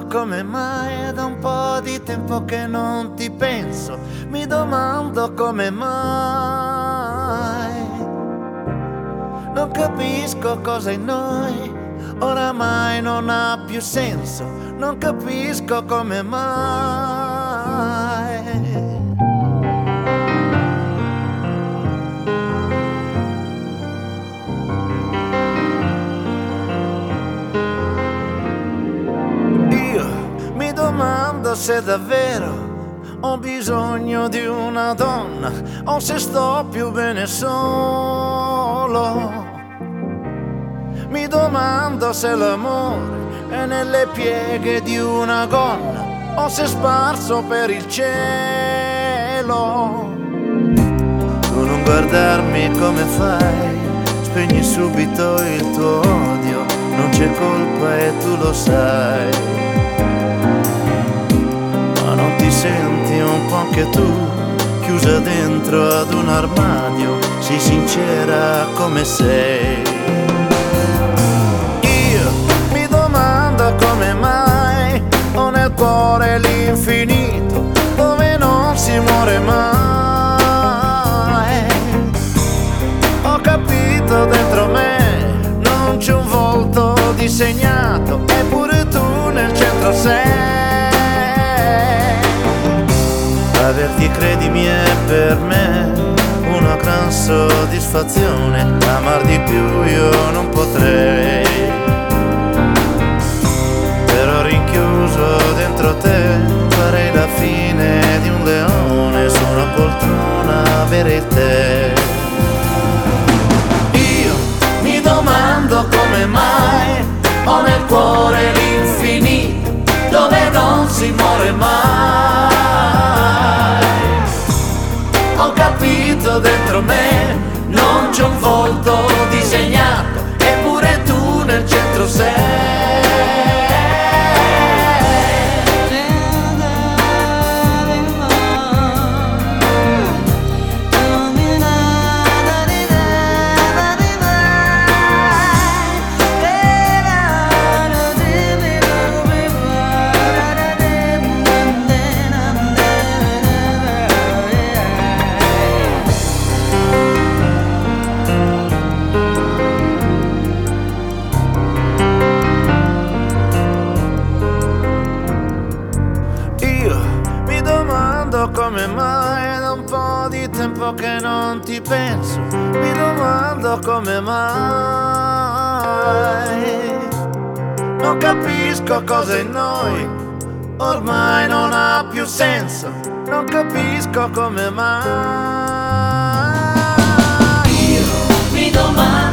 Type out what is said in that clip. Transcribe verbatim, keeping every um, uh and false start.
come mai è da un po' di tempo che non ti penso. Mi domando come mai. Non capisco cosa in noi oramai non ha più senso. Non capisco come mai. Mi domando se davvero ho bisogno di una donna o se sto più bene solo. Mi domando se l'amore è nelle pieghe di una gonna o se è sparso per il cielo. Tu non guardarmi come fai, spegni subito il tuo odio. Non c'è colpa e tu lo sai. Non ti senti un po' anche tu, chiusa dentro ad un armadio, sii sincera come sei. Io mi domando come mai ho nel cuore l'infinito, dove non si muore mai. Ho capito dentro me, non c'è un volto disegnato, eppure tu nel centro sei. Averti, credimi, è per me una gran soddisfazione. Amar di più io non potrei, però rinchiuso dentro te farei la fine di un leone su una poltrona avere te. Io mi domando come mai ho nel cuore l'infinito, dove non si muore mai. Ho capito dentro me, non c'è un volto disegnato, eppure tu nel centro sei. Come mai è da un po' di tempo che non ti penso. Mi domando come mai. Non capisco cosa in noi ormai non ha più senso. Non capisco come mai. Io mi domando